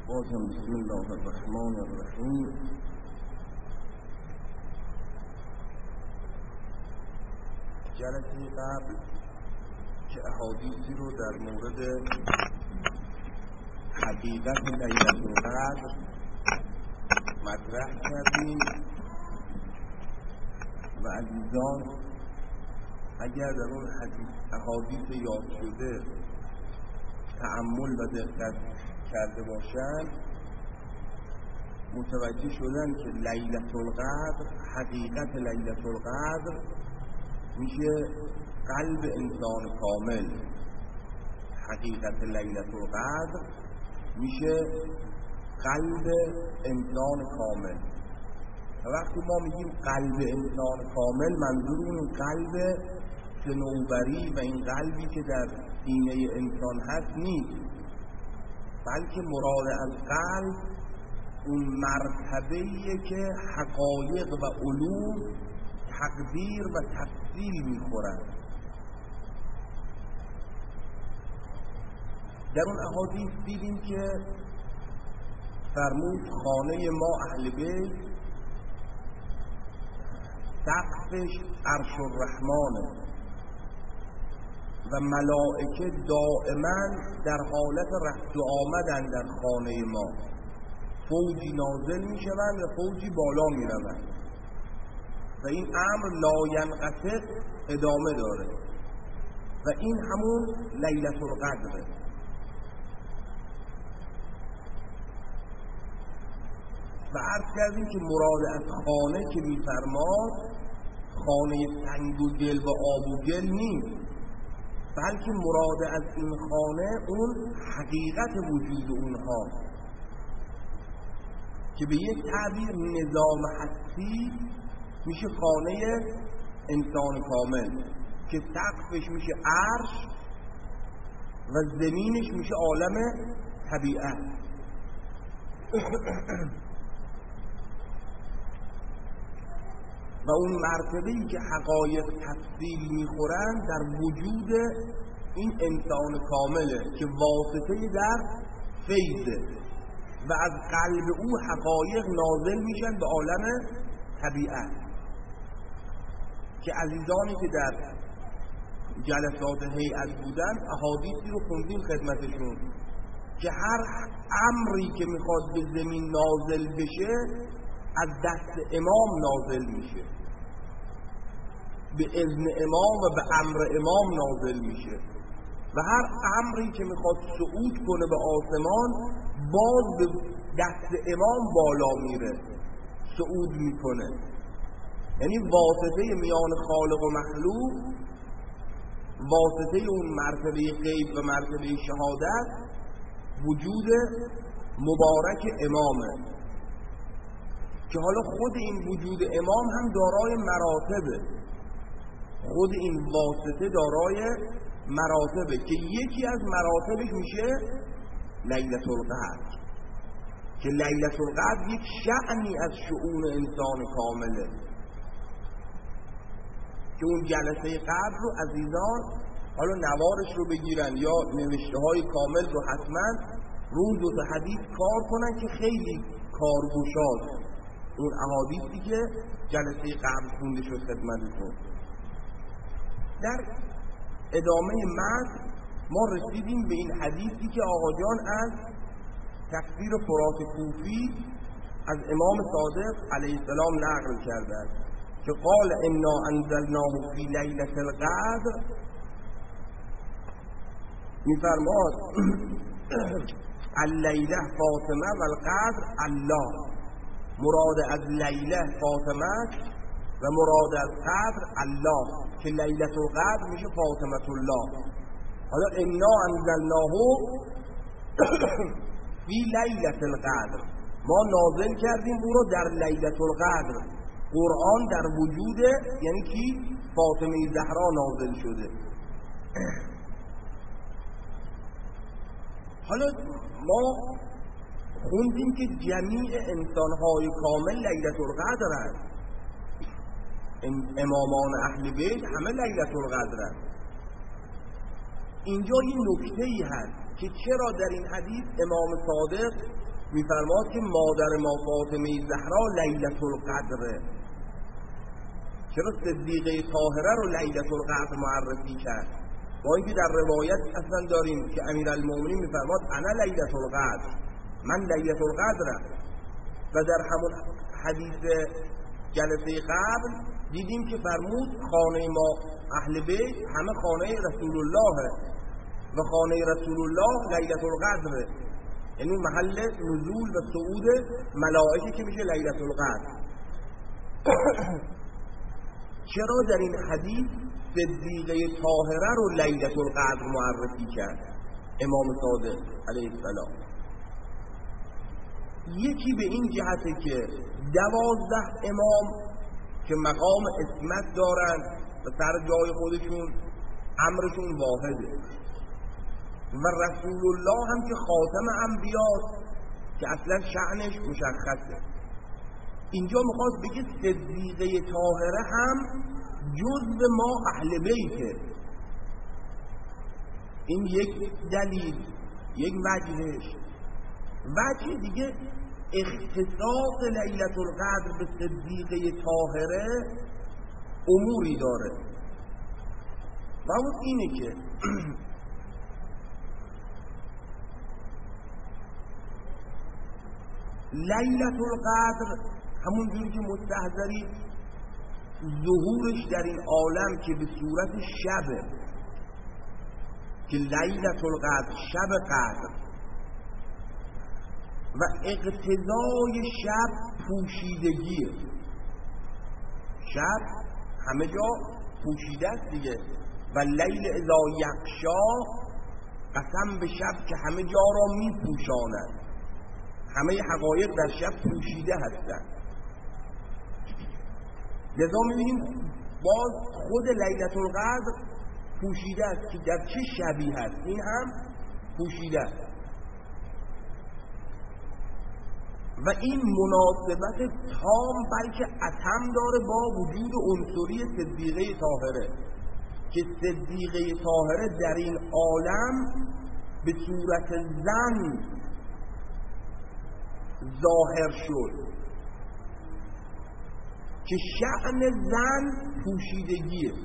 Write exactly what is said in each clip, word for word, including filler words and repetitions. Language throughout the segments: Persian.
بازم بسم الله الرحمن الرحیم. جلسه قبل که احادیثی رو در مورد حقیقت لیلة القدر مطرح کردیم و عزیزان اگر در اون احادیث یاد شده تأمل و دقت کرده باشند متوجه شدن که لیلة القدر، حقیقت لیلة القدر میشه قلب انسان کامل. حقیقت لیلة القدر میشه قلب انسان کامل. و وقتی ما میگیم قلب انسان کامل منظور اون قلب صنوبری و این قلبی که در سینه انسان هست نیست، بلکه مراد از قلب اون مرتبه‌ایه که حقایق و علوم تقدیر و تفصیل میخورن. در اون احادیث دیدیم که فرمود خانه ما اهل بیت سقفش عرش الرحمنه و ملائکه دائما در حالت رفت و آمدن در خانه ما، فوجی نازل می شوند و فوجی بالا می روند و این امر لا ینقطع ادامه داره و این همون لیلة القدره. و عرض کردیم که مراد از خانه که می فرماد خانه سنگ و گل و آب و گل نیست، بلکه مراد از این خانه اون حقیقت وجود اونها که به یک تعبیر نظام هستی میشه خانه انسان کامل که سقفش میشه عرش و زمینش میشه عالم طبیعت. و اون مرتبه‌ای که حقایق تفصیل میخورن در وجود این انسان کامله که واسطه در فیضه و از قلب او حقایق نازل میشن به عالم طبیعت. که عزیزانی که در جلسات هیئت بودن احادیثی رو خوندیم خدمتشون که هر امری که میخواد به زمین نازل بشه از دست امام نازل میشه، به اذن امام و به امر امام نازل میشه و هر امری که میخواد صعود کنه به آسمان باز به دست امام بالا میره، صعود میکنه. یعنی واسطه میان خالق و مخلوق، واسطه اون مرتبه غیب و مرتبه شهادت وجود مبارک امامه که حالا خود این وجود امام هم دارای مراتبه، خود این واسطه دارای مراتبه که یکی از مراتبش میشه لیلة القدر که لیلة القدر یک شأنی از شؤون انسان کامله که اون جلسه قبل رو عزیزان حالا نوارش رو بگیرن یا نوشته های کامل رو حتما روز دو تا حدیث کار کنن که خیلی کارگشاست اون احادیثی که جلسه قبل خونده شد خدمتتون. در ادامه متن ما رسیدیم به این حدیثی که آقا جان از تفسیر فرات کوفی از امام صادق علیه السلام نقل کردند که قال انا انزلناه فی لیلة القدر، میفرماد اللیله فاطمه و القدر الله، مراد از لیله فاطمه و مراد از قدر الله که لیلة القدر میشه فاطمه الله. حالا انا انزلناه فی لیلة القدر، ما نازل کردیم او رو در لیلة القدر. قرآن در وجود یعنی کی؟ فاطمه زهرا نازل شده. حالا ما خوندیم که جمیع انسانهای کامل لیلة القدر هست، امامان اهل بیت همه لیلة القدر هست. اینجا یه نکته ای هست که چرا در این حدیث امام صادق میفرماد که مادر ما فاطمه زهرا لیلة القدر. چرا صدیقه طاهره رو لیلة القدر معرفی کرد؟ با اینکه در روایت اصلا داریم که امیرالمومنین میفرماد انا لیلة القدر، من لیلة القدرم. و در همون حدیث جلسه قبل دیدیم که فرمود خانه ما اهل بیت همه خانه رسول الله و خانه رسول الله لیلة القدر، یعنی محل نزول و صعود ملائکه که میشه لیلة القدر. چرا در این حدیث صدیقه طاهره رو لیلة القدر معرفی کرد امام صادق علیه السلام؟ یکی به این جهته که دوازده امام که مقام عصمت دارن و سر جای خودشون امرشون واحده و رسول الله هم که خاتم انبیاست که اصلا شأنش مشخصه. اینجا میخواست بگه صدیقه طاهره هم جزء ما اهل بیته. این یک دلیل، یک وجهش. وجه دیگه اختصاص لیلة القدر به صدیقه طاهره اموری داره و اون اینه که لیلة القدر همون جوری که مستحضری ظهورش در این عالم که به صورت شبه که لیلة القدر شب قدر و اقتضای شب پوشیدگیه. شب همه جا پوشیده است دیگه و لیل اذا یغشا قسم به شب که همه جا را می پوشاند. همه حقایق در شب پوشیده هستند. لذا می‌بینیم باز خود لیلة القدر پوشیده است که در چه شبی هست این هم پوشیده است و این مناسبت تام بلکه اتم داره با وجود عنصری صدیقه طاهره که صدیقه طاهره در این عالم به صورت زن ظاهر شد که شأن زن پوشیدگیه.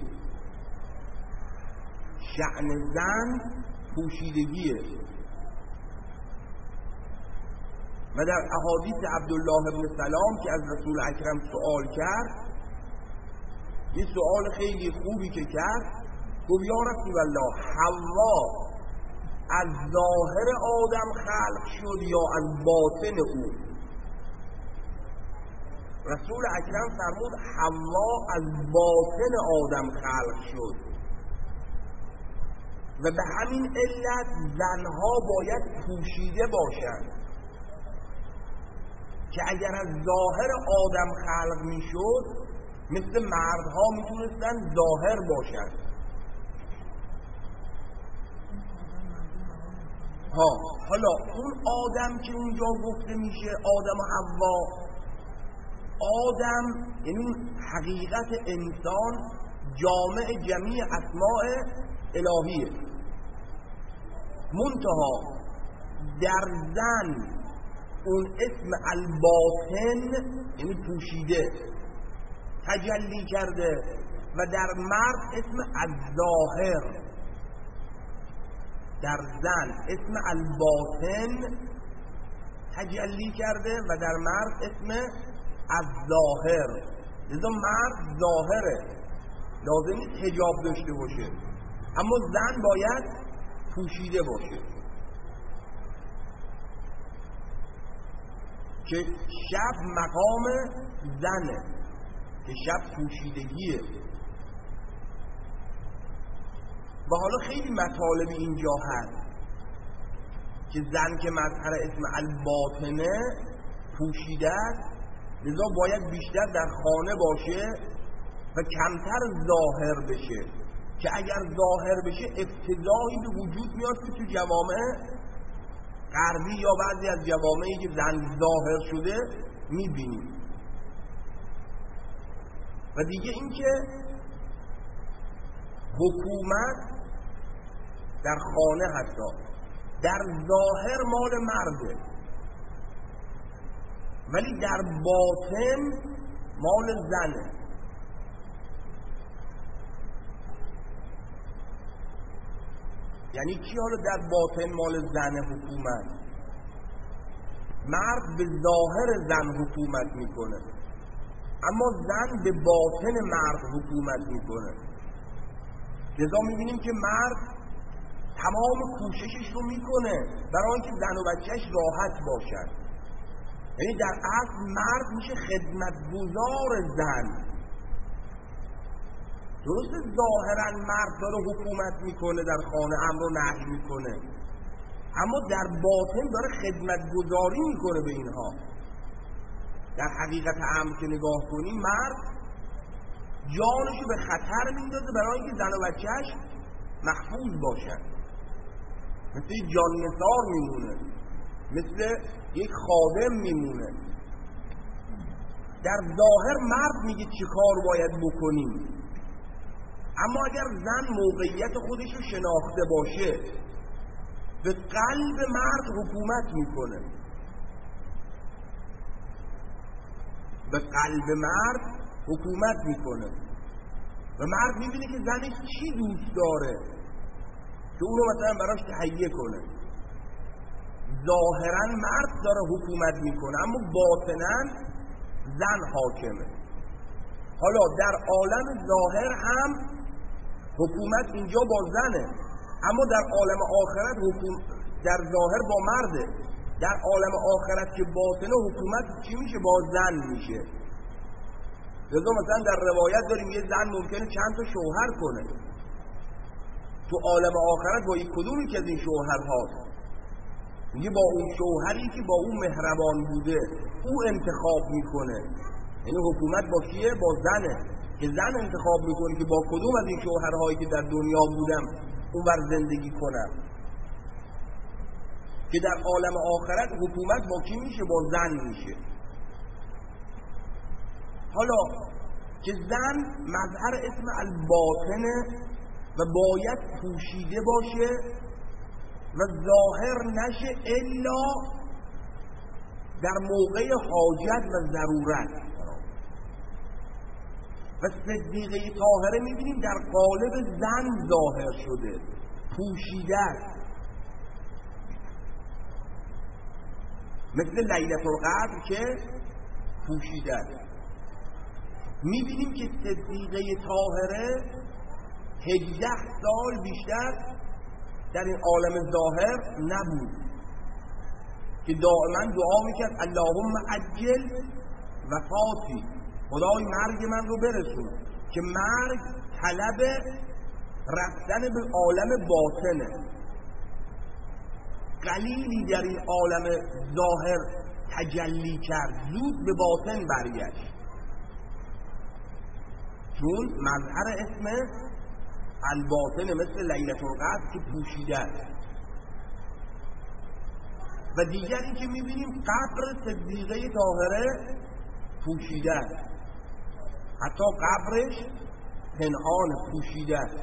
شأن زن پوشیدگیه و در احادیث عبدالله بن سلام که از رسول اکرم سوال کرد، یه سوال خیلی خوبی که کرد، گفت یا رسول الله حوا از ظاهر آدم خلق شد یا از باطن او؟ رسول اکرم فرمود حوا از باطن آدم خلق شد و به همین علت زنها باید پوشیده باشند که اگر از ظاهر آدم خلق می شد مثل مردها می تونستن ظاهر باشند. ها حالا اون آدم که اونجا گفته میشه آدم و حوا، آدم یعنی حقیقت انسان جامع جمیع اسماء الهیه، منتها در زن اون اسم الباطن یعنی پوشیده تجلی کرده و در مرد اسم الظاهر. در زن اسم الباطن تجلی کرده و در مرد اسم الظاهر. لذا مرد ظاهره، لازم نیست حجاب داشته باشه، اما زن باید پوشیده باشه که شب مقام زنه، که شب پوشیدگیه. و حالا خیلی مطالب اینجا هست که زن که مظهر اسم الباطنه پوشیده است، لذا باید بیشتر در خانه باشه و کمتر ظاهر بشه، که اگر ظاهر بشه افتضاحی به وجود میاد که تو جوامع غربی یا بعضی از جوامعی که زن ظاهر شده میبینیم. و دیگه اینکه حکومت در خانه حتی در ظاهر مال مرده، ولی در باطن مال زنه. یعنی چی حالا در باطن مال زن حکومت؟ مرد به ظاهر زن حکومت میکنه، اما زن به باطن مرد حکومت میکنه. لذا میبینیم که مرد تمام کوششش رو میکنه برای اینکه زن و بچهش راحت باشن. یعنی در اصل مرد میشه خدمتگزار زن. درسته ظاهرا مرد داره حکومت میکنه، در خانه امر و نهی میکنه، اما در باطن داره خدمتگزاری میکنه به اینها. در حقیقت امر که نگاه کنیم، مرد جانشو به خطر میندازه برای اینکه زن و بچهش محفوظ باشن. مثل یک جان نثار میمونه، مثل یک خادم میمونه. در ظاهر مرد میگه چه کار باید بکنیم، اما اگر زن موقعیت خودش رو شناخته باشه، به قلب مرد حکومت میکنه. به قلب مرد حکومت میکنه و مرد میبینه که زنش چی دوست داره که اونو مثلا براش تهیه کنه. ظاهرا مرد داره حکومت میکنه، اما باطنا زن حاکمه. حالا در عالم ظاهر هم حکومت اینجا با زنه، اما در عالم آخرت حکوم... در ظاهر با مرده. در عالم آخرت که باطنه حکومت چی میشه؟ با زن میشه. لذا مثلا در روایت داریم یه زن ممکنه چند تا شوهر کنه. تو عالم آخرت با یک کدومی که از این شوهر هاست، میگه با اون شوهری که با اون مهربان بوده او انتخاب میکنه. یعنی حکومت با کیه؟ با زنه، که زن انتخاب میکنه که با کدوم از این شوهرهایی که در دنیا بودم اونور زندگی کنم. که در عالم آخرت حکومت با کی میشه؟ با زن میشه. حالا که زن مظهر اسم الباطنه و باید پوشیده باشه و ظاهر نشه الا در موقع حاجت و ضرورت. و صدیقه طاهره میبینیم در قالب زن ظاهر شده، پوشیده است. مثل لیلة القدر که پوشیده است. میبینیم که صدیقه طاهره هجده سال بیشتر در این عالم ظاهر نبود، که دائما دعا میکرد اللهم عجل وفاتی، خدای مرگ من رو برسون. که مرگ طلب رفتن به عالم باطنه. قلیلی در این عالم ظاهر تجلی کرد، زود به باطن برگشت، چون مظهر اسم الباطن مثل لیلة القدر که پوشیده است. و دیگری که میبینیم قبر صدیقه طاهره پوشیده است، حتی قبرش پنهان پوشیده است.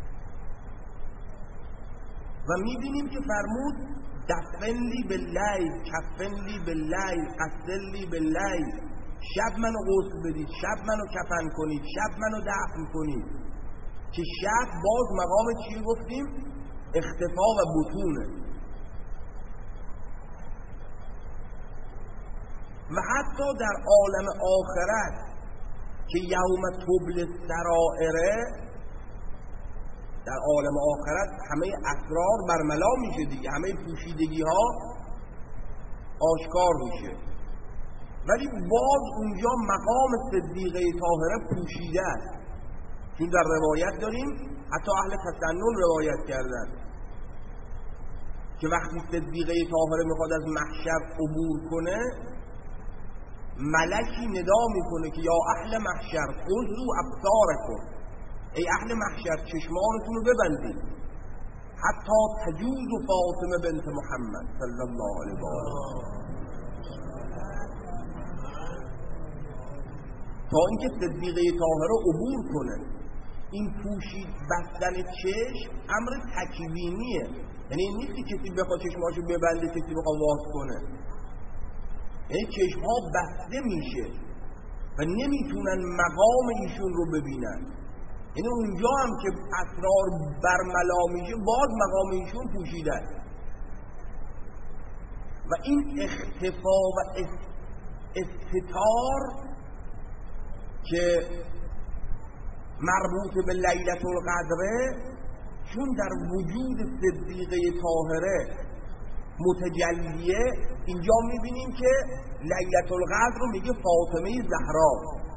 و میبینیم که فرمود دفن لی باللیل، کفن لی باللیل، غسل لی باللیل، شب منو غسل بدید، شب منو کفن کنید، شب منو دفن کنید. که شب باز مقام چی گفتیم؟ اختفا و بطونه. و حتی در عالم آخرت که یوم تبل السرائر، در عالم آخرت همه اسرار برملا میشه دیگه، همه پوشیدگی ها آشکار میشه، ولی باز اونجا مقام صدیقه طاهره پوشیده است. چون در روایت داریم، حتی اهل تسنن روایت کردن که وقتی صدیقه طاهره میخواد از محشر عبور کنه، ملکی ندا میکنه که یا اهل محشر خذوا ابصارکم، ای اهل محشر چشمانتون رو ببندید، حتی تجوز فاطمه بنت محمد صلی الله علیه و آله، تا اینکه صدیقه طاهره عبور کنه. این پوشید بستن چشم امر تکوینیه، یعنی نیستی کسی بخواد چشماشو ببنده، کسی بخواد واس کنه. یعنی چشمها بسته میشه و نمیتونن مقام ایشون رو ببینن. یعنی اونجا هم که اسرار برملا میشه باز مقام ایشون پوشیده و این اختفا و استتار که مربوط به لیلة القدره، چون در وجود صدیقه طاهره متجلیه، اینجا میبینیم که لیلة القدر رو میگه فاطمه زهرا،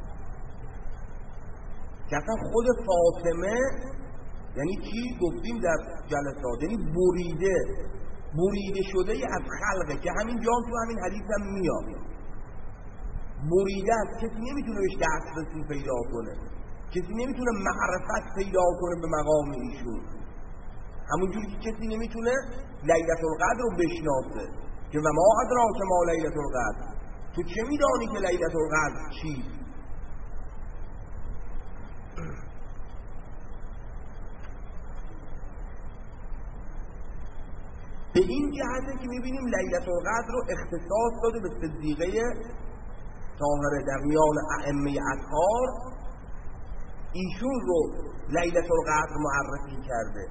که اصلا خود فاطمه یعنی چی؟ گفتیم در جلسات، یعنی بریده بریده شده از خلقه، که همین جا تو همین حدیث هم میاد بریده است، کسی نمیتونه بهش دسترسی پیدا کنه، کسی نمیتونه معرفت پیدا کنه به مقام ایشون، همونجوری که کسی نمیتونه لیلة القدر رو بشناسه که و ما ادراک ما لیلة القدر، تو چه میدانی که لیلة القدر چیست؟ به این جهته که میبینیم لیلة القدر رو اختصاص داده به صدیقه طاهره در میان ائمه اطهار، ایشون رو لیلة القدر معرفی کرده.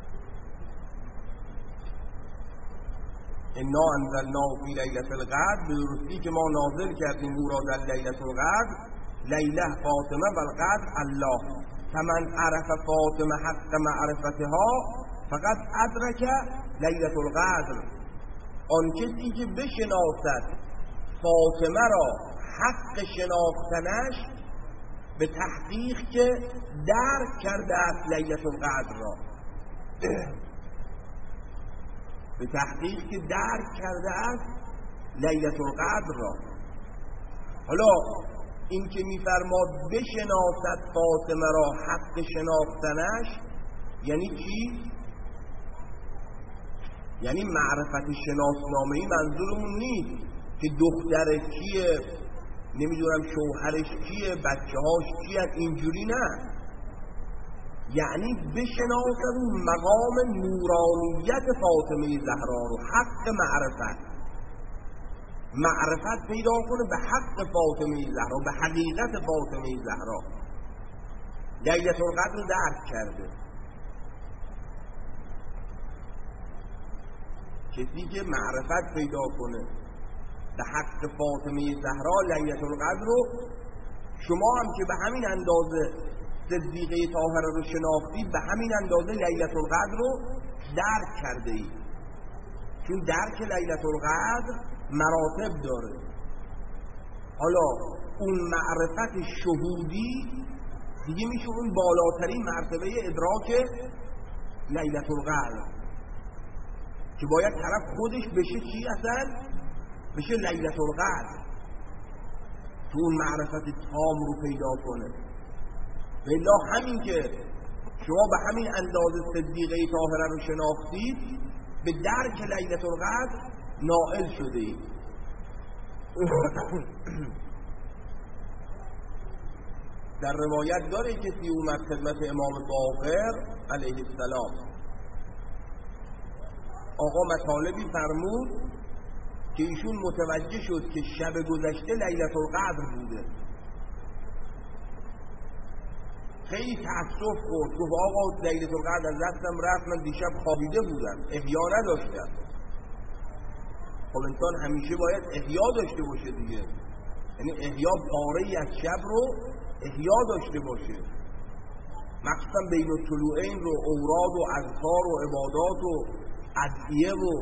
انا انزلنا فی لیلة القدر، به درستی که ما نازل کردیم او را در لیلة القدر، لیله فاطمه و القدر الله، فمن عرف فاطمه حق معرفتها فقط ادرک لیلة القدر، آن کسی که بشناسد فاطمه را حق شناختنش، به تحقیق که درک کرده است لیلة القدر را، به تحقیق که درک کرده است لیلة القدر را. حالا این که میفرماد بشناسد فاطمه را حق شناختنش یعنی چی؟ یعنی معرفت شناسنامه‌ای منظورمون نیست که دخترش کیه، نمیدونم شوهرش کیه، بچه هاش کیه، اینجوری نه، یعنی بشناسد اون مقام نورانیت فاطمه زهرا رو، حق معرفت معرفت پیدا کنه به حق فاطمه زهرا، به حقیقت فاطمه زهرا. لیلة القدر رو درک کرده کسی که معرفت پیدا کنه به حق فاطمه زهرا لیلة القدر رو. شما هم که به همین اندازه صدیقه طاهره رو شناختید، به همین اندازه لیلة القدر رو درک کرده اید، چون درک لیلة القدر مراتب داره. حالا اون معرفت شهودی دیگه میشه اون بالاترین مرتبه ادراک لیلة القدر، که باید طرف خودش بشه چی اصلا؟ بشه لیلة القدر، تو اون معرفت تام رو پیدا کنه. بلا همین که شما به همین اندازه صدیقه طاهره رو شناختید، به درک لیلة القدر نائل شده اید. در روایت داره کسی اومد خدمت امام باقر علیه السلام، آقا مطالبی فرمود که ایشون متوجه شد که شب گذشته لیلة القدر بوده، خیلی تأسف خورد، گفت آقا لیلة القدر از دستم رفت، من دیشب خوابیده بودم، احیا نداشتم. خب انسان همیشه باید احیا داشته باشه دیگه، یعنی احیا پاره‌ای از شب رو احیا داشته باشه، مخصوصا بین الطلوعین رو اوراد و اذکار و عبادات و ادعیه و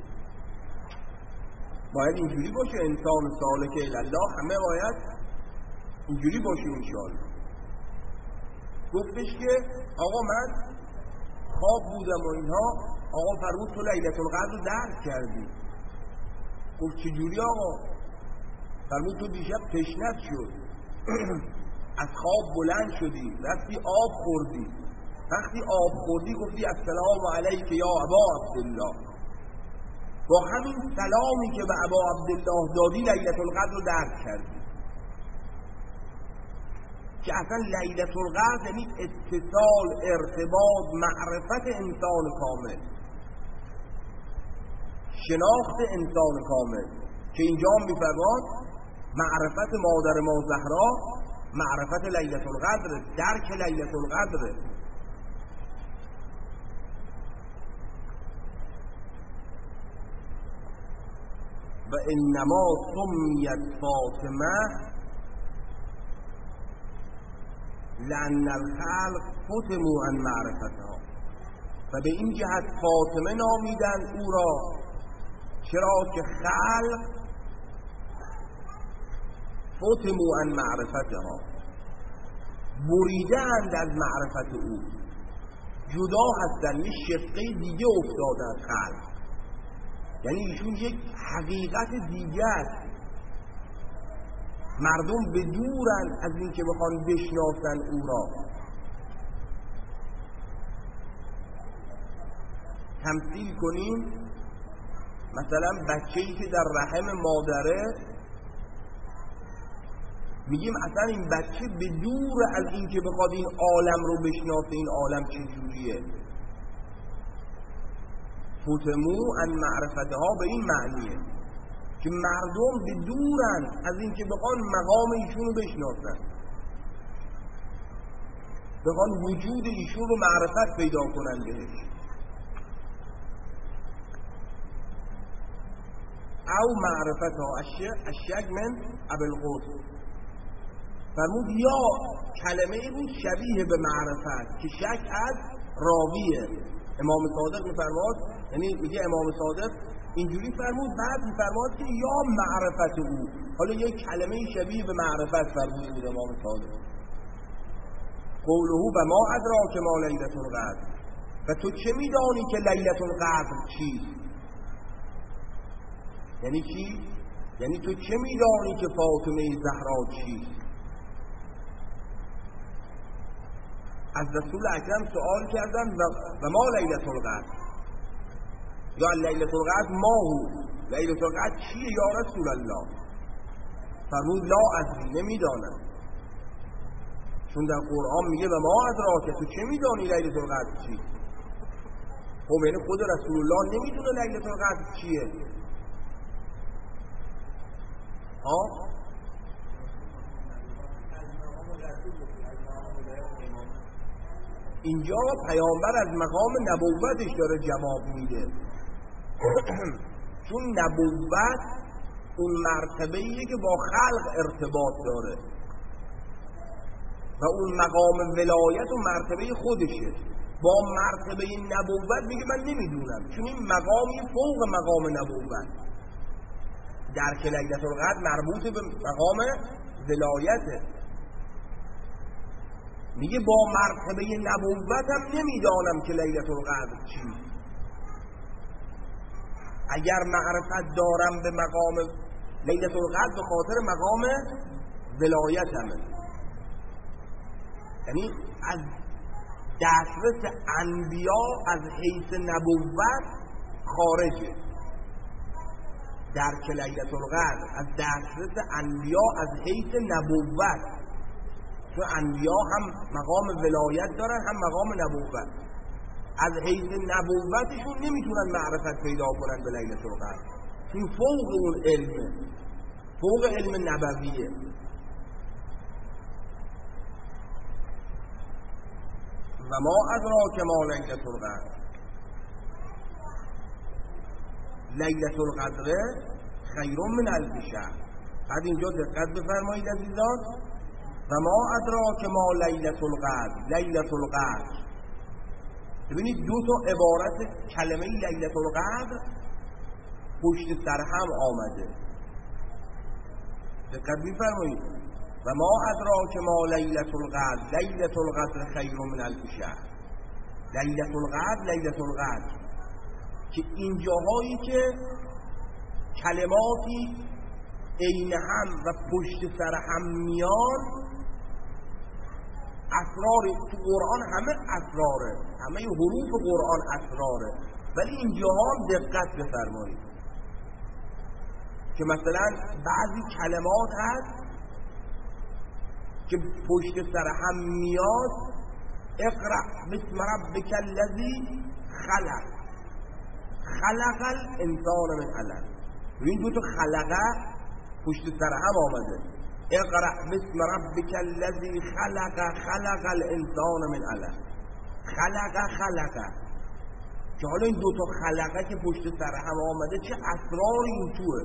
باید اینجوری باشه. انسان سالک الله همه باید اینجوری باشه انشاءالله. گفتش که آقا من خواب بودم و اینها، آقا فرمود تو لیلة القدر رو درک کردی. گفت چجوری آقا؟ فرمود تو دیشب تشنت شد، از خواب بلند شدی، رفتی آب خوردی، وقتی آب خوردی گفتی السلام علیک یا ابا عبدالله، با همین سلامی که به ابا عبدالله دادی لیلة القدر رو درک کردی. که اصلا لیلة القدر یعنی اتصال، ارتباط، معرفت انسان کامل، شناخت انسان کامل. که اینجا میفرماد معرفت مادر ما زهرا معرفت لیلة القدر، درک لیلة القدر. و انما سمیت فاطمه لأن الخلق فتموا عن معرفتها، و به این جهت فاطمه نامیدن او را، چرا که خلق فتموا عن معرفتها، بریدند از معرفت او، جدا هستند، یه شقه دیگه افتادن خلق، یعنی ایشون یک حقیقت دیگه است. مردم به دورن از این که بخوان بشناسن او را. تمثیل کنیم مثلا بچه‌ای که در رحم مادره، میگیم اصلا این بچه به دور از این که بخواد این عالم رو بشناسه، این عالم چجوریه. فتمو عن معرفتها به این معنیه که مردم به دورن از این که بخوان مقام ایشون رو بشناسن، بخوان وجود ایشون رو معرفت پیدا کنن بهش. او معرفتها الشک من ابوالقاسم، فرمود یا کلمه بود شبیه به معرفت که شک از راویه. امام صادق میفرماد، یعنی میگه امام صادق اینجوری فرمود، بعد میفرماد که یا معرفت او، حالا یک کلمه شبیه به معرفت فرمود بود امام صادق. قوله و ما ادراک ما لیلة القدر، و تو چه میدانی که لیلة القدر چیست؟ یعنی چی؟ یعنی تو چه میدانی که فاطمه زهرا چیست؟ از رسول اکرم سوال کردن و ما لیلة القدر، یا لیلة القدر ما هو، لیلة القدر چیه یا رسول الله؟ فرمود لا ادری، نمیدانم. چون در قرآن میگه و ما ادراک، تو چه میدانی لیلة القدر چیه؟ خب یعنی خود رسول الله نمیدونه لیلة القدر چیه. ها؟ اینجا پیامبر از مقام نبوتش داره جواب میده. چون نبوت اون مرتبه‌ایه که با خلق ارتباط داره و اون مقام ولایت و مرتبه خودشه. با مرتبه نبوت میگه من نمیدونم، چون این مقامی فوق مقام نبوت. درک لیلة القدر مربوط به مقام ولایته. میگه با مرتبه نبوتم نمیدانم که لیلة القدر چیست. اگر معرفت دارم به مقام لیلة القدر به خاطر مقام ولایتمه، یعنی از دسترس انبیا از حیث نبوت خارجه. درک لیلة القدر از دسترس انبیا از حیث نبوت، چون انبیا هم مقام ولایت دارن هم مقام نبوت. از حیث نبوتشون نمیتونن معرفت پیدا کنن به لیلة القدر، چون فوق اون علمه، فوق علم نبویه. و ما ادراک ما لیلة القدر، لیلة القدر خیر من الف شهر. بعد اینجا دقت بفرمایید عزیزان، و ما ادراک ما لیلة القدر، لیلة القدر. ببینید دو تا عبارت کلمه لیلة القدر پشت سر هم آمده. دقت بفرمایید، و ما ادراک ما لیلة القدر، لیلة القدر خیر من الف شهر. لیلة القدر، لیلة القدر که این جاهایی که کلماتی عین هم و پشت سر هم میان، اسرار تو قرآن همه اسراره، همه حروف قرآن اسراره، ولی این جاها هم دقت بفرمایید که مثلا بعضی کلمات هست که پشت سر هم میاد. اقرأ بسم ربک الذی خلق، خلق الانسان من علق. این دو تا خلقه پشت سر هم آمده. اقرأ باسم ربک الذی خلق خلق الانسان من علق. خلق خلق که حالا این دو تا خلقه که پشت سر هم آمده چه اسراری این توه.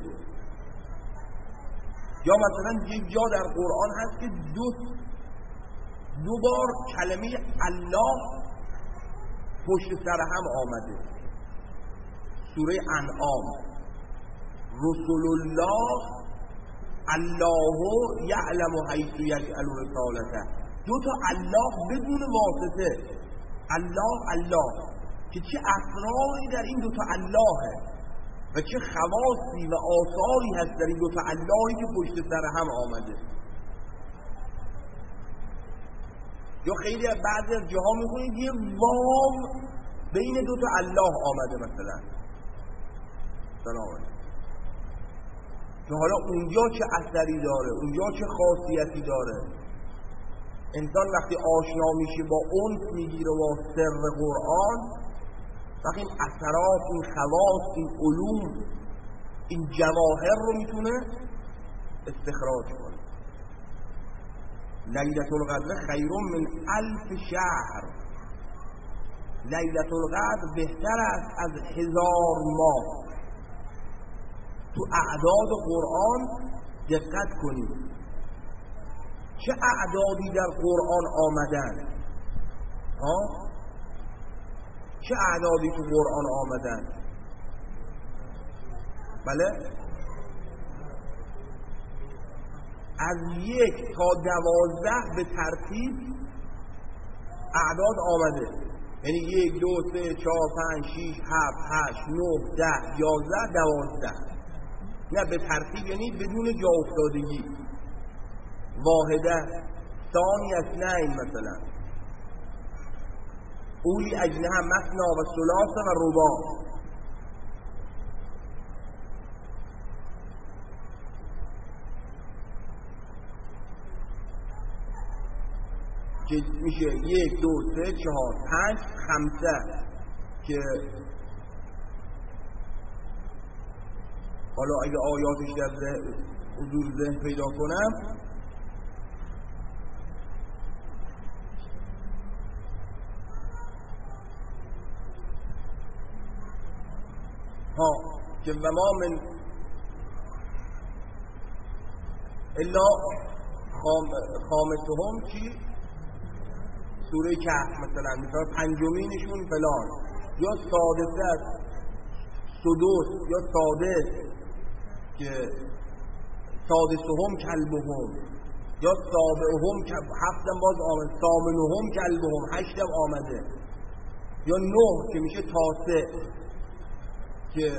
یا مثلا یک جا در قرآن هست که دو دو بار کلمه الله پشت سر هم آمده. سوره انعام رسول الله الله یعلم حیث یجعل رسالته. دو تا الله بدون واسطه، الله الله، که چه اسراری در این دو تا اللهه و چه خواصی و آثاری هست در این دو تا اللهی که پشت سر هم آمده. یا خیلی بعضی از جاها میخونید یه واو بین دو تا الله آمده مثلا. سلام علیکم. که حالا اونجا چه اثری داره، اونجا چه خاصیتی داره. انسان وقتی آشنا میشه با اون میگیره با سر قرآن، وقتی این اثرات، این خواص، این علوم، این جواهر رو میتونه استخراج کنه. لیلة القدر خیر من الف شهر. لیلة القدر بهتر است از هزار ماه. تو اعداد قرآن دقت کنید چه اعدادی در قرآن آمدن. ها؟ چه اعدادی تو قرآن آمدن؟ بله؟ از یک تا دوازده به ترتیب اعداد آمده. یعنی یک، دو، سه، چهار، پنج، شیش، هفت، هشت، نه، ده، یازده، دوازده. نه به ترتیب، یعنی بدون جا افتادگی. واحده، ثانی، اثنین مثلا. اولی اجنحه مثنا و ثلاث و رباع. که میشه یک، دو، سه، چهار، پنج، خمسه. که حالا اگه آیاتش در حضور ذهن پیدا کنم، ها که و ما من الا خامسهم چی؟ سوره کهف مثلا، مثلا پنجمینشون فلان، یا سادسه است، سدوس یا سادس که سادسهم کلبهم، یا سابعهم هفتم باز آمد، ثامنهم کلبهم هشتم آمده، یا نه که میشه تاسع که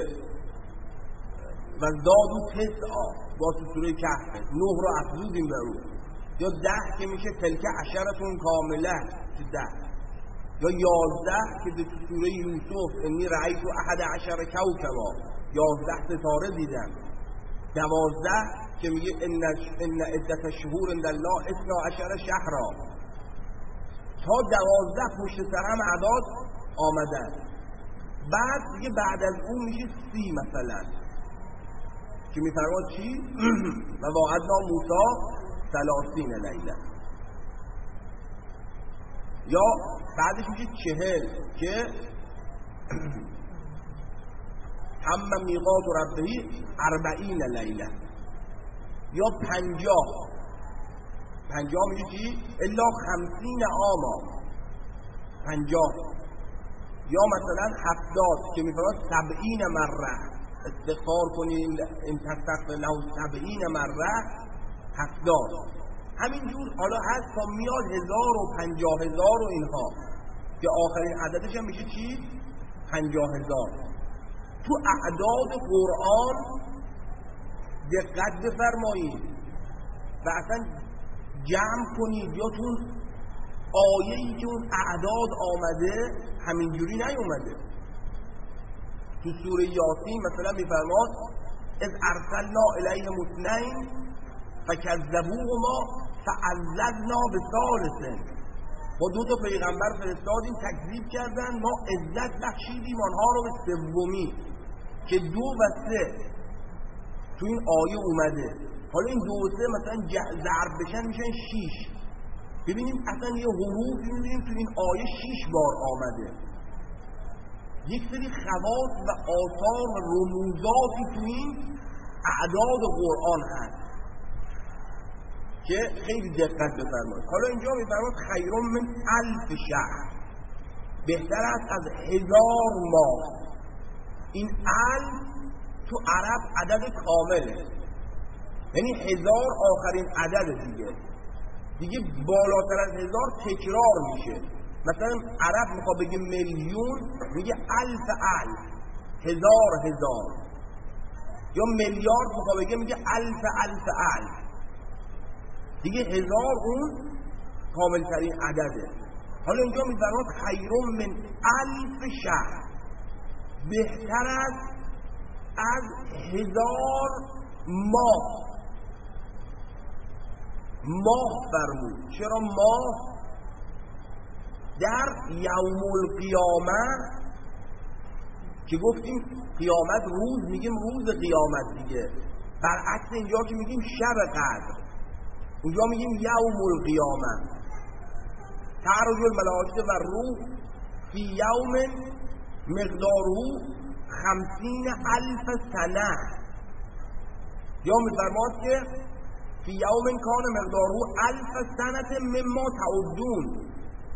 و زادو تسعا واسه سوره کهف، نه رو افزودیم به رو، یا ده که میشه تلکه عشرتون کامله که ده، یا یازده که به سوره یوسف انی رأیت احد عشر کوکبا، یازده ستاره دیدم، دوازده که میگه ان ان عدت الشهور عند الله اثنا عشر شهرا، تا دوازده پشت سر هم اعداد آمدن. بعد دیگه بعد از اون میشه سی مثلا که میفرماد چی؟ و وعدنا موسی ثلاثین لیله. یا بعدش میشه چهل که هم میقات ربهی اربعین لیله. یا پنجاه، پنجاه میشه چی؟ الا خمسین آما، پنجاه. یا مثلا هفتاد که میفرماد سبعین مره، استغفار کنین این تستغفر له سبعین مره، هفتاد. همینجور حالا هست تا میاد هزار و پنجاه هزار و اینها که آخرین عددش هم میشه چی؟ پنجاه هزار. تو اعداد قرآن دقت بفرمایید و اصلا جمع کنید، یا تو آیه‌ای که اون اعداد آمده همینجوری نیومده. تو سوره یاسین مثلا میفرماد اذ ارسلنا الیهم اثنین فکذبوهما فعززنا بثالث. با دو تا پیغمبر فرستادیم تکذیب کردن، ما عزت بخشیدیم آنها رو به سومی که دو و سه. تو این آیه اومده. حالا این دو سه مثلا ضرب بشن میشن شیش. ببینیم اصلا یه حروف میبینیم تو این آیه شیش بار آمده. یک سری خواص و آثار و رموزاتی تو این اعداد قرآن هست که خیلی دقت بفرمایید. حالا اینجا میفرماید خیرون من الف شهر، بهتر است از هزار ماه. این الف تو عرب عدد کامله، یعنی هزار آخرین عدد دیگه دیگه بالاتر از هزار تکرار میشه. مثلا عرب میخواد بگه میلیون میگه الف الف، هزار هزار. یا میلیارد میخواد بگه میگه الف الف الف. دیگه هزار اون کاملترین عدده. حالا اینجا میفرماد خیرون من الف شهر، بهتر است از هزار ماه. ماه فرمود. چرا ماه؟ در یوم القیامه که گفتیم قیامت روز، میگیم روز قیامت دیگه، برعکس اینجا که میگیم شب قدر، اونجا میگیم یوم القیامه. تعرج الملائکه و روح فی یوم مقداره خمسین الف سنه. یا میفرماد که فی یوم کان مقداره الف سنه مما تعدون.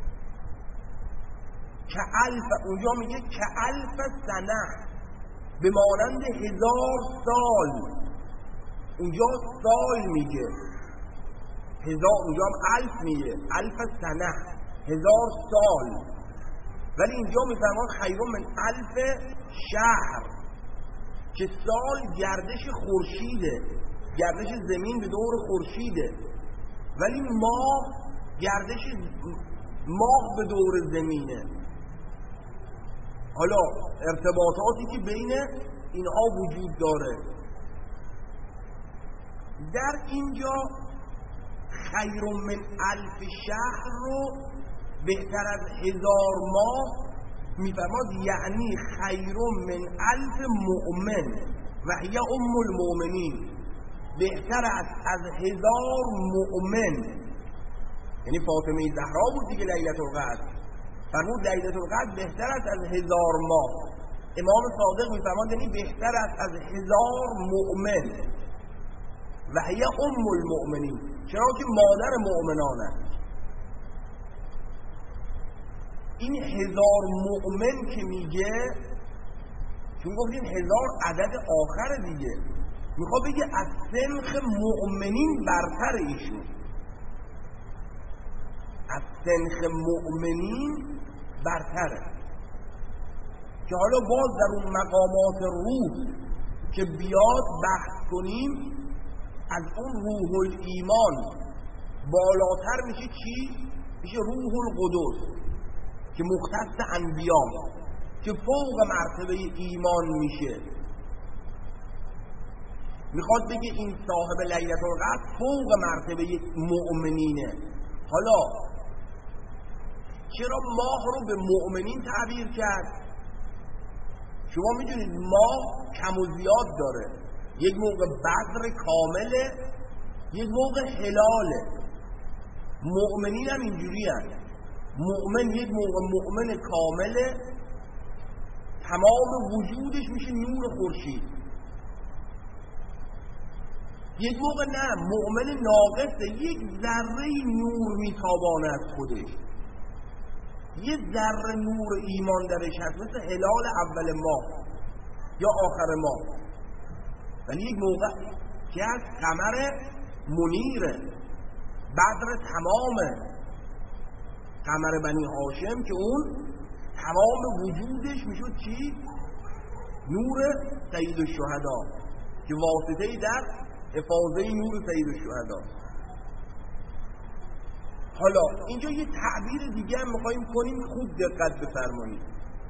که الف، اونجا میگه که الف سنه، به مانند هزار سال. اونجا سال میگه هزار، اونجا هم الف میگه الف سنه، هزار سال. ولی اینجا میفرمان خیرون من الف شهر، که سال گردش خورشیده، گردش زمین به دور خورشیده، ولی ماه گردش ماه به دور زمینه. حالا ارتباطاتی که بین اینها وجود داره. در اینجا خیر من الف شهر رو بهتر از هزار ماه میفرماد، یعنی خیر من الف مؤمن و هی ام المؤمنین، بهتر است از هزار مؤمن. یعنی فاطمه زهرا بود دیگه لیلة القدر، فرمود لیلة القدر بهتر است از هزار ماه. امام صادق میفرماد یعنی بهتر است از هزار مؤمن و هی ام المؤمنین، چرا که مادر مؤمنان است. این هزار مؤمن که میگه، چون گفتیم هزار عدد آخر دیگه، میخواد بگه از سنخ مؤمنین برتر ایشون، از سنخ مؤمنین برتره. که حالا باز در اون مقامات روح که بیاد بحث کنیم، از اون روح الایمان بالاتر میشه چی؟ میشه روح القدس که مختص انبیا، که فوق مرتبه ایمان میشه. میخواد بگه این صاحب لیلة القدر فوق مرتبه مؤمنینه. حالا چرا ماه رو به مؤمنین تعبیر کرد؟ شما میدونید ماه کم و زیاد داره، یک موقع بدر کامله، یک موقع هلاله. مؤمنین هم اینجوری هست، مؤمن یک موقع مؤمن کامله، تمام وجودش میشه نور خورشید. یک موقع نه، مؤمن ناقصه، یک ذره نور میتابانه از خودش، یک ذره نور ایمان درش هست، مثل هلال اول ماه یا آخر ماه. ولی یک موقع که از قمر منیره، بدر تمامه، قمر بنی هاشم که اون تمام وجودش میشد چی؟ نور سید الشهدا، که واسطه‌ای در افاضه نور سید الشهدا. حالا اینجا یه تعبیر دیگه هم میخواییم کنیم، خوب دقت بفرمایید.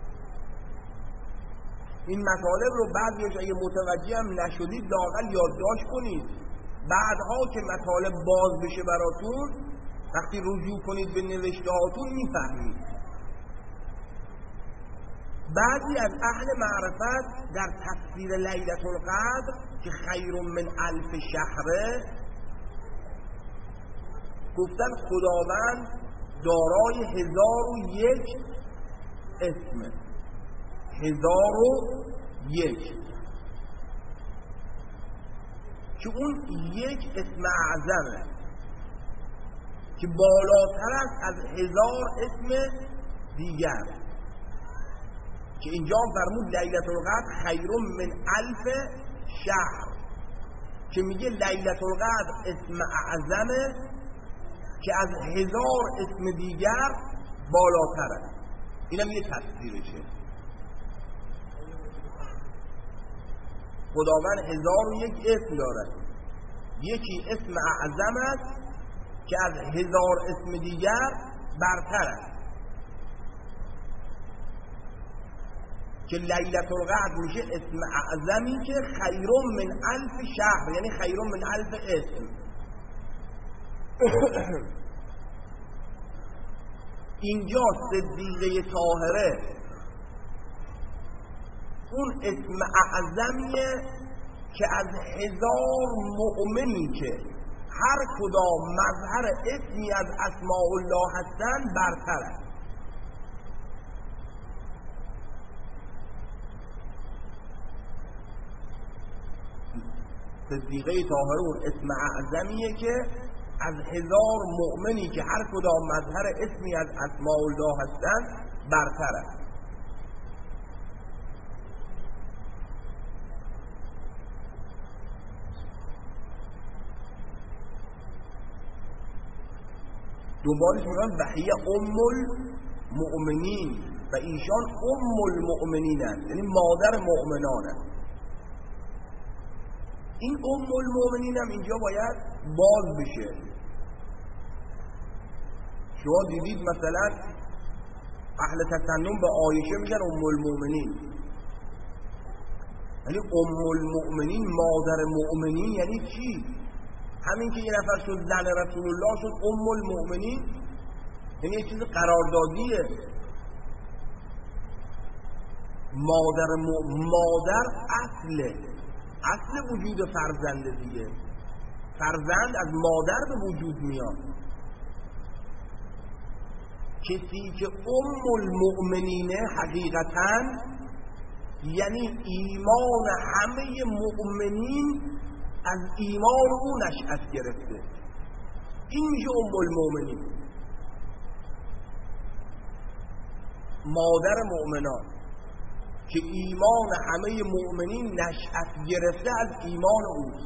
این مطالب رو بعضیش اگه متوجه هم نشدید لااقل یادداشت کنید، بعدها که مطالب باز بشه براتون، وقتی رجوع کنید به نوشته هاتون میفهمید. بعضی از اهل معرفت در تفسیر لیلة القدر که خیر من الف شهره گفتن خداوند دارای هزار و یک اسمه، هزار و یک، که اون یک اسم اعظمه که بالاتر است از هزار اسم دیگر، که اینجا فرمود لیلة القدر خیر من الف شهر، که میگه لیلة القدر اسم اعظمه که از هزار اسم دیگر بالاتره. اینم یه تفسیرشه. خداوند هزار و یک اسم داره، یکی اسم اعظم است که از هزار اسم دیگر برتر است، که لیلة القدر میشه اسم اعظمی که خیر من الف شهر، یعنی خیر من الف اسم. اینجا صدیقه طاهره اون اسم اعظمیه که از هزار مؤمنی که هر کدام مظهر اسمی از اسماء الله هستن برتر است. صدیقه طاهره اون اسم اعظمیه که از هزار مؤمنی که هر کدام مظهر اسمی از اسماء الله هستند برتر است. دنبالش میگن وحیه ام المؤمنین و ایشان ام المؤمنین است، یعنی مادر مؤمنان است. این ام المؤمنین هم اینجا باید باز بشه. شما دیدید مثلا اهل تسنن به عایشه میگن ام المؤمنین، یعنی ام المؤمنین مادر مؤمنین یعنی چی؟ همین که یه نفر شد زن رسول الله شد ام المؤمنین، یعنی یه چیز قراردادیه. مادر م... مادر اصله، اصل وجود فرزند دیگه. فرزند از مادر به وجود میاد. کسی که ام المؤمنینه حقیقتاً یعنی ایمان همه مؤمنین از ایمان او نشأت گرفته، این میشه ام المؤمنین، مادر مؤمنان که ایمان همه مؤمنین نشأت گرفته از ایمان اوست.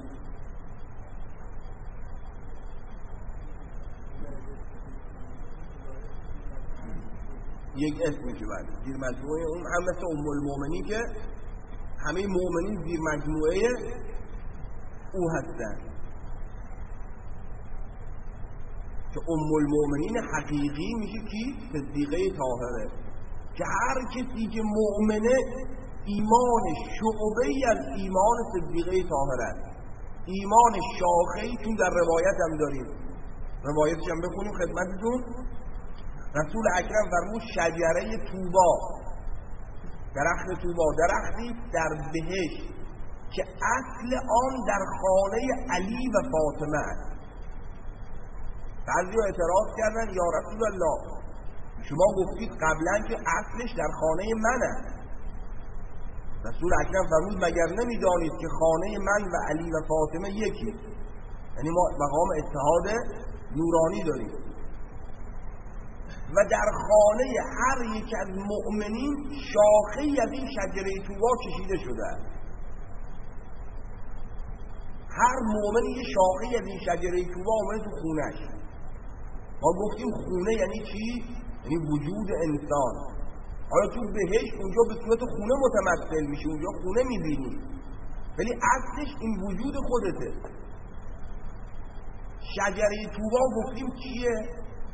یک اسمی که بعد زیر مجموعه اون هم مثل ام المؤمنین که همه مؤمنین زیر مجموعه او هستن، که ام المؤمنین حقیقی میشه کی؟ صدیقه طاهره، که هر کسی که مؤمنه ایمان شعبه‌ای از ایمان صدیقه طاهره است. ایمان شاخه‌ای چون در روایت هم داریم، روایتش هم بخونیم خدمتتون. رسول اکرم فرمود شجره طوبا، درخت طوبا درختی در بهشت که اصل آن در خانه علی و فاطمه است. بعضی ها اعتراض کردن یا رسول الله شما گفتید قبلا که اصلش در خانه من است. رسول اکرم فرمود مگر نمیدانید که خانه من و علی و فاطمه یکی، یعنی ما مقام اتحاد نورانی داریم و در خانه هر یک از مؤمنین شاخه‌ای از این شجره طوبا کشیده شده است. هر مؤمن یه شاخه‌ای از این شجره طوبا اومده تو خونه‌اش. ما گفتیم خونه یعنی چی؟ یعنی وجود انسان. حالا تو بهشت اونجا به صورت خونه متمثل میشه، اونجا خونه میبینی، ولی اصلش این وجود خودته. شجره طوبا گفتیم چیه؟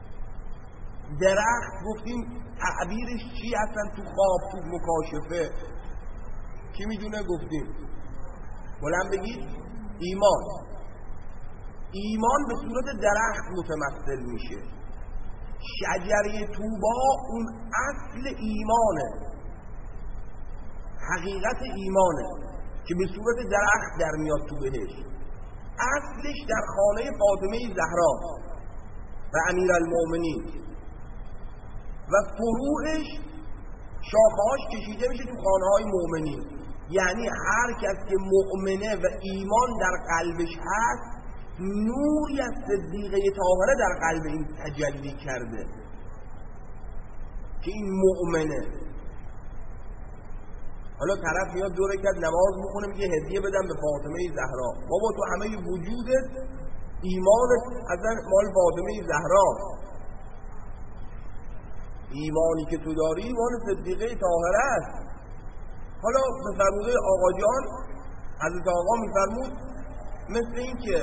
درخت گفتیم تعبیرش چی اصلا تو خواب تو مکاشفه کی میدونه؟ گفتیم بلند بگید ایمان. ایمان به صورت درخت متمثل میشه. شجره طوبا اون اصل ایمانه حقیقت ایمانه که به صورت درخت در میاد تو بهشت. اصلش در خانه فاطمه زهرا و امیرالمؤمنین و فروعش شاخه‌هاش کشیده میشه تو خانه های مؤمنین. یعنی هر کس که مؤمنه و ایمان در قلبش هست، نوری از صدیقه طاهره در قلب این تجلی کرده که این مؤمنه. حالا طرف میاد دو رکعت نماز میخونه میگه هدیه بدم به فاطمه زهرا. بابا تو همه وجودت ایمانت اصلا مال فاطمه زهرا. ایمانی که تو داری ایمان صدیقه طاهره است. حالا به فرموده آقا جان حضرت آقا میفرمود مثل این که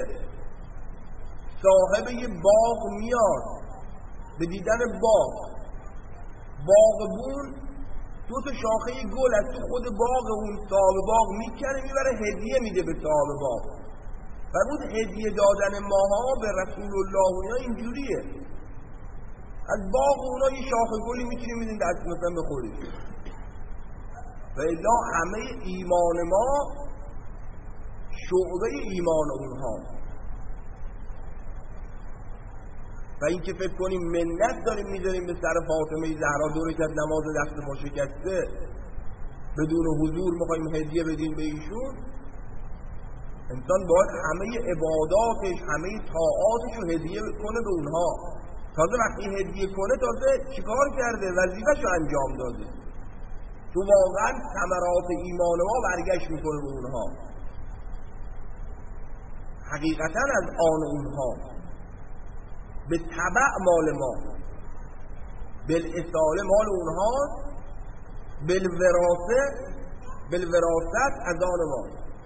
صاحب یه باغ میاد به دیدن باغ، باغبون دو تا شاخه گل از تو خود باغ اون صاحب باغ میکنه میبره هدیه میده به صاحب باغ. فرمود هدیه دادن ماها به رسول الله اونا اینجوریه، از باغ اونا یه شاخه گلی میتونیم میدین دست مثلا بخورید. و الا همه ایمان ما شعبه ایمان اونها. و این که فکر کنیم منت داریم میذاریم به سر فاطمه زهرا دو رکعت نماز دست ما شکسته بدون حضور میخوایم هدیه بدیم به ایشون، انسان باید همه عباداتش همه طاعاتش رو هدیه کنه به اونها. تازه وقتی هدیه کنه تازه چیکار کرده؟ وظیفه‌شو انجام داده. تو واقعا ثمرات ایمان ما برگشت میکنه به اونها، حقیقتا از آن اونها به تبع مال ما، بالاصاله مال اونها، بالوراثه بالوراثت از آن ما.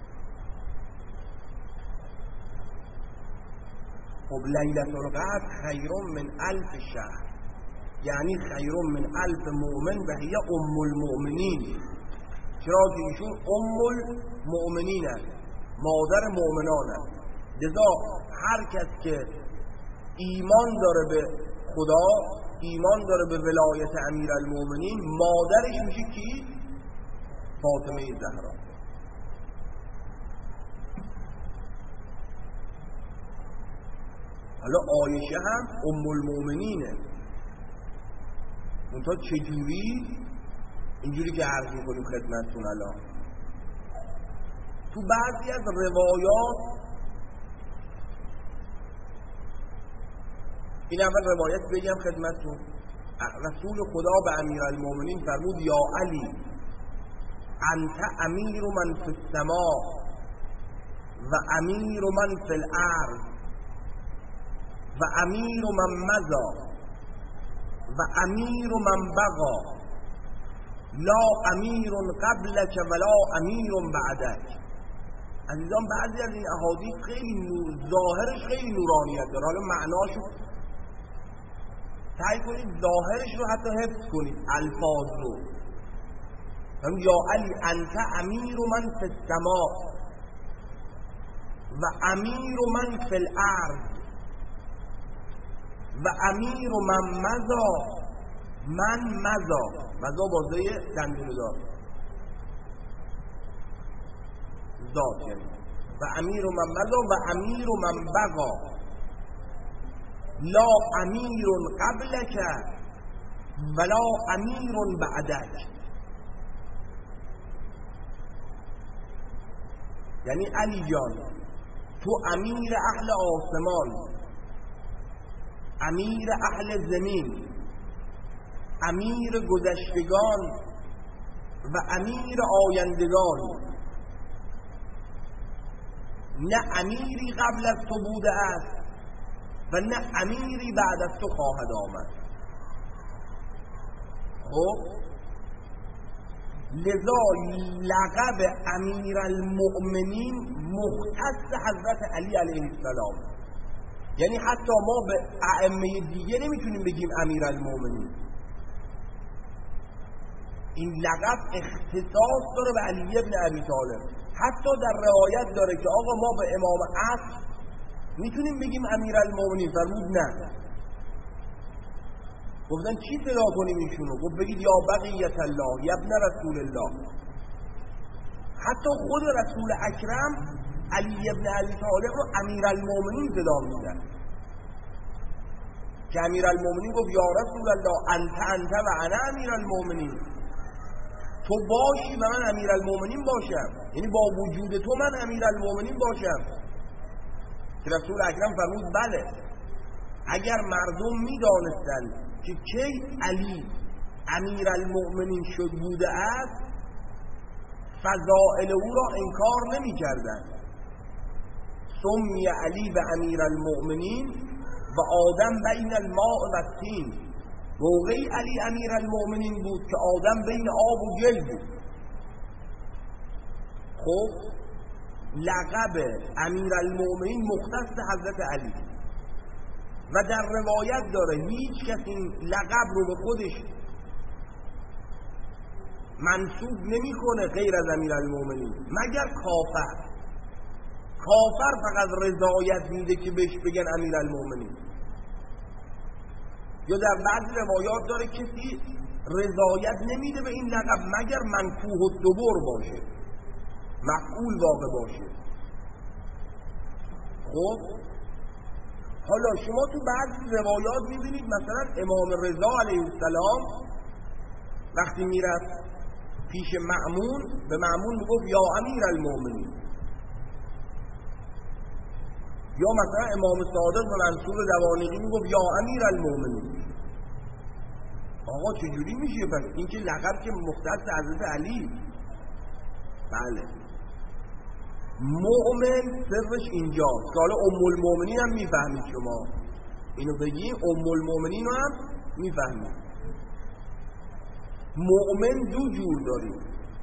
خب لیلة القدر خیر من الف شهر، یعنی خیر من الف مؤمن و هی ام المؤمنین. چرا که ایشون ام المؤمنین است، مادر مؤمنان است. لذا هر کس که ایمان داره به خدا، ایمان داره به ولایت امیرالمؤمنین، مادرش میشه کی؟ فاطمه زهرا. حالا عایشه هم ام المؤمنینه. اونتا چجوری؟ اینجوری که عرض میکنیم خدمتتون الان تو بعضی از روایات. این اول روایت بگم خدمتتون. رسول خدا به امیرالمؤمنین فرمود یا علی انت امیر من فی السماء و امیر من فی الارض و امیر من مضی و امیر من بقا لا امیر قبلک ولا امیر بعدک. عزیزان بعضی از این احادیث خیلی نور، ظاهرش خیلی نورانیت داره. حالا معناشو سعی کنید ظاهرش رو حتی حفظ کنید، الفاظ رو. یا علی انت امیر من فی السماء و امیر من فی الارض و امیر من مضی من مضی مضی بازه دندون دار ذات یعنی و امیر من مضی و امیر من بقا لا امیر قبلک ولا امیر بعدک. یعنی علی جان تو امیر اهل آسمان، امیر اهل زمین، امیر گذشتگان و امیر آیندگان، نه امیری قبل از تو بوده است و نه امیری بعد از تو خواهد آمد. خب لذا لقب امیرالمؤمنین مختص حضرت علی علیه السلام. یعنی حتی ما به ائمه دیگه نمیتونیم بگیم امیرالمؤمنین. این لقب اختصاص داره به علی ابن ابی طالب. حتی در روایت داره که آقا ما به امام عصر میتونیم بگیم امیرالمؤمنین. فرمود نه. گفتن چی صدا کنیم ایشونو؟ گفت بگید یا بقیت الله یا ابن رسول الله. حتی خود رسول اکرم علی ابن ابی طالب رو امیرالمومنین صدا می‌کرد که امیرالمومنین گفت یا رسول الله انت انت و انا امیرالمومنین، تو باشی و من امیرالمومنین باشم، یعنی با وجود تو من امیرالمومنین باشم. که رسول اکرم فرمود بله، اگر مردم می‌دانستند که کی علی امیرالمومنین شد بوده است فضائل او را انکار نمی‌کردند. سمی علی و امیرالمومنین و آدم بین الماء و الطین، موقعی علی امیرالمومنین بود که آدم بین آب و گل بود. خب لقب امیرالمومنین مختص حضرت علی و در روایت داره هیچ کس این لقب رو به خودش منسوب نمی‌کنه غیر از امیرالمومنین مگر کافر. کافر فقط رضایت میده که بهش بگن امیرالمومنین. یا در بعضی روایات داره کسی رضایت نمیده به این لقب مگر منفوح الدبر باشه، مفعول واقع باشه. خب حالا شما تو بعضی روایات میبینید مثلا امام رضا علیه السلام وقتی میرفت پیش مأمون به مأمون میگفت یا امیرالمومنین، یا مثلا امام صادق و منصور دوانیقی میگفت یا امیرالمومنین. آقا چجوری میشه پس؟ این که لقب که مختص حضرت علی. بله مؤمن سرش اینجاست که حالا ام المؤمنین هم میفهمید، شما اینو بگی ام المؤمنین هم میفهمید. مؤمن دو جور داریم،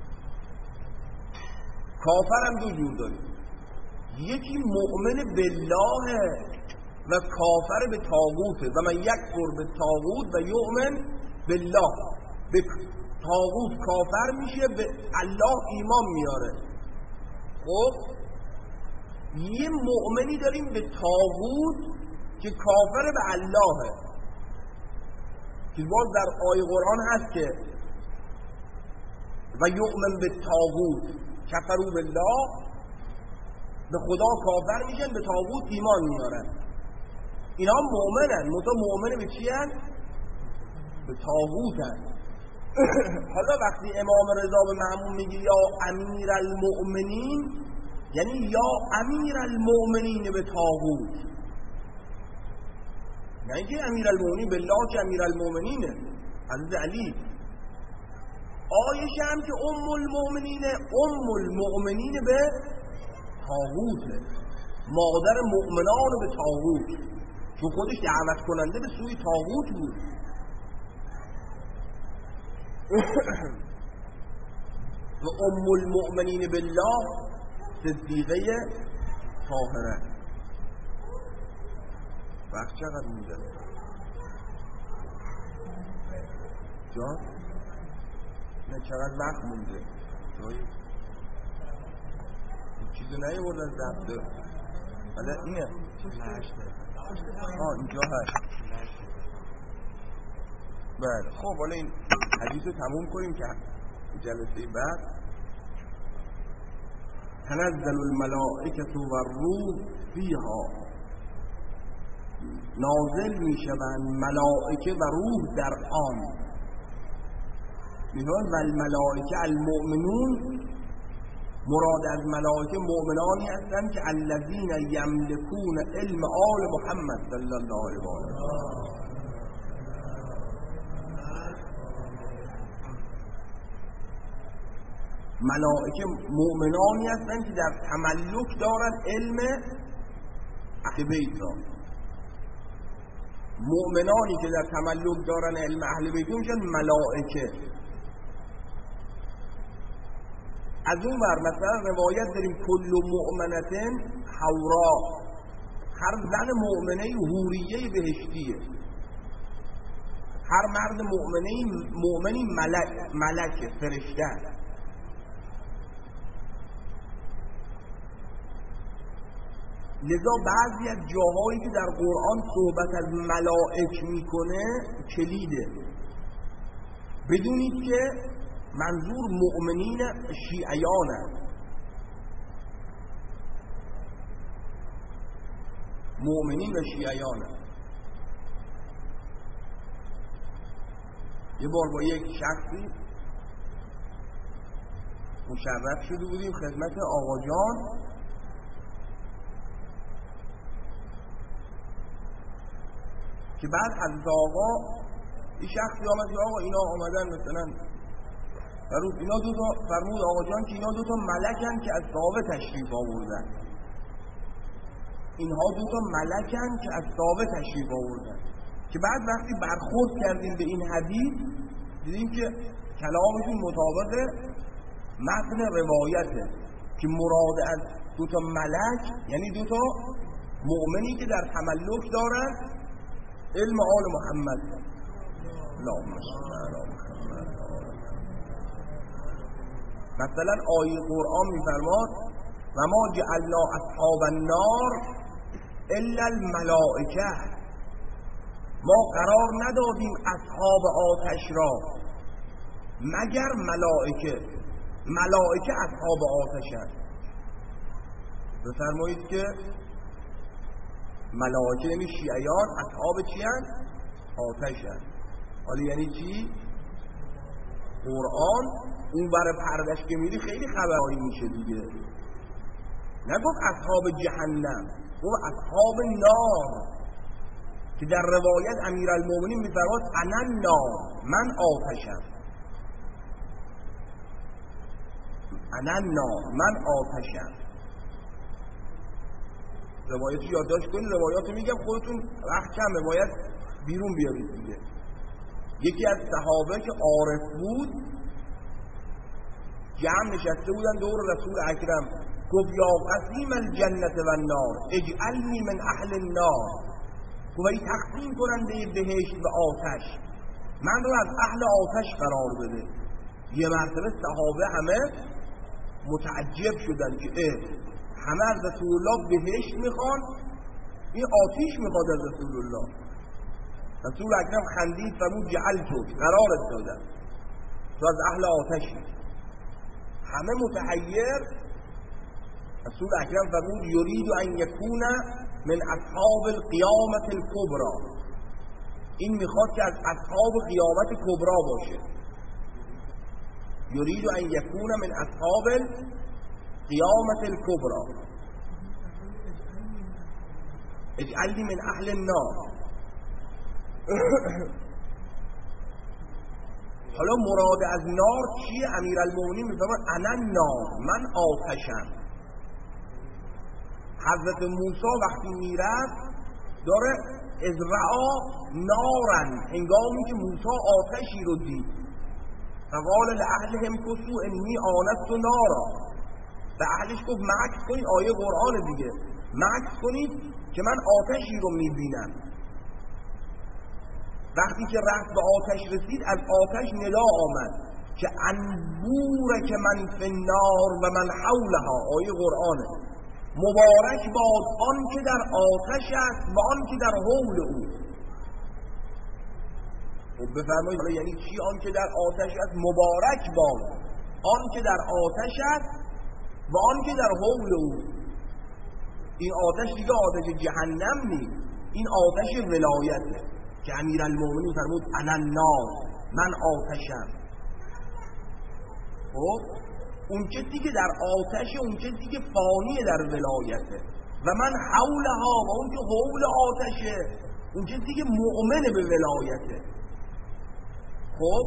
کافر هم دو جور داریم. یکی مؤمن بالله و کافر به طاغوته و من یکفر به طاغوت و یؤمن بالله. به طاغوت کافر میشه، به الله ایمان میاره. خب یه مؤمنی داریم به طاغوت که کافر به اللهه، که باز در آیه قرآن هست که و یؤمن به طاغوت کفروا بالله، به خدا کافر میشن به طاغوت ایمان میارن. اینا مؤمنن، متا مؤمن به چی هن؟ به طاغوتن. حالا وقتی امام رضا به مأمون میگه یا امیرالمؤمنین، یعنی یا امیرالمؤمنین به طاغوت، یعنی که امیرالمؤمنین بالله که امیرالمؤمنینه حضرت علی. آیشه هم که ام المؤمنین، ام المؤمنین به طاغوته، مادر مؤمنان به طاغوت، چون خودش دعوت کننده به سوی طاغوت بود. و ام المؤمنین بالله صدیقه طاهره. وقت چقدر میده؟ جان؟ نه چقدر وقت مونده؟ جایی؟ چیزی نیورد از دفته؟ حالا اینه؟ آه اینجا هست. بله خب حالا این حدیث رو تموم کنیم که جلسه بعد. تنزل الملائکة و الروح فیها، نازل می شوند ملائکه و روح در آن. میگن و الملائکه المؤمنون، مراد از ملائکه مؤمنانی هستند که الذین یملکون علم آل محمد صلی الله علیه و آله. ملائکه مؤمنانی هستند که در تملک دارن علم اهل بیت را. مؤمنانی که در تملک دارن علم اهل بیت میشن ملائکه. از اون ور مثلا روایت داریم کل مؤمنتن حورا، هر زن مؤمنه حوریه بهشتیه، هر مرد مؤمنه مؤمنی ملک، ملک فرشته. لذا بعضی از جاهایی که در قرآن صحبت از ملائک میکنه کلیده. بدونید که منظور مؤمنین شیعیانه، مؤمنین و شیعیان. یه بار با یک شخصی مشرف شده بودیم خدمت آقا جان، که بعد حضرت آقا این شخصی آمد که آقا اینا آمدن مثلا فرمود اینا دو تا فرمود آقا جان که اینا دو تا ملکن که از صحابه تشریف آوردن، اینها دو تا ملکن که از صحابه تشریف آوردن. که بعد وقتی برخورد کردیم به این حدیث دیدیم که کلامشون مطابق متن روایته که مراد از دو تا ملک یعنی دو تا مؤمنی که در تملک دارن علم آل محمد. اللهم صل علی محمد. مثلا آیه قرآن میفرماد و ما جعلنا اصحاب النار الا الملائکه، ما قرار ندادیم اصحاب آتش را مگر ملائکه. ملائکه اصحاب آتش هست. بفرمایید که ملائکه یعنی شیعیان اصحاب چی هست؟ آتش هست. حالا یعنی چی؟ قرآن اون بر پردش که میری خیلی خبرهایی میشه دیگه. نگفت اصحاب جهنم، گفت اصحاب نار، که در روایت امیرالمومنین میفرماد انا النار، من آتشم. انا النار، من آتشم. روایتی یادداشت کنید، روایاتو میگم خودتون وقت کمه باید بیرون بیارید دیگه. یکی از صحابه که عارف بود جمع نشسته بودن دور رسول اکرم، گفت یا قسیم الجنت و النار اجعلنی من اهل النار، گفت ای تقسیم کننده بهشت و آتش من رو از اهل آتش قرار بده. یه مرتبه صحابه همه متعجب شدن که اه همه از رسول الله بهشت میخوان، این آتش میخواد از رسول الله. رسول اکرم خندید فرمود جعلتو، قرارت دادم تو از اهل آتشی. همه متحیر. رسول اکرم فرمود یرید ان یکون من اصحاب القیامت الکبرى، این میخواد که از اصحاب قیامت کبرا باشه. یرید ان یکون من اصحاب القیامت الکبرى اجعلنی من اهل النار. حالا مراد از نار چیه؟ امیرالمومنین میفرماد انا النار، من آتشم. حضرت موسی وقتی میرفت داره ازرعا نارن، هنگامی که موسی آتشی رو دید فقال لأهلهم کثوا انی آنست نارا، به اهلش گفت مکث کنید، آیه قرآن دیگه، مکث کنید که من آتشی رو میبینم. وقتی که رفت به آتش رسید از آتش ندا آمد که انبور که من فی النار و من حولها، آیه قرآنه، مبارک باد آن که در آتش است و آن که در حول او. خب بفرمایید یعنی چی آن که در آتش است؟ مبارک باد آن که در آتش است و آن که در حول او. این آتش دیگه آتش جهنم نیست، این آتش ولایته که امیرالمومنین فرمود انا النار، من آتشم. خب اون چیزی که در آتش، اون چیزی که فانی در ولایته، و من حولها، و اون که حول آتشه، اون چیزی که مؤمن به ولایته. خب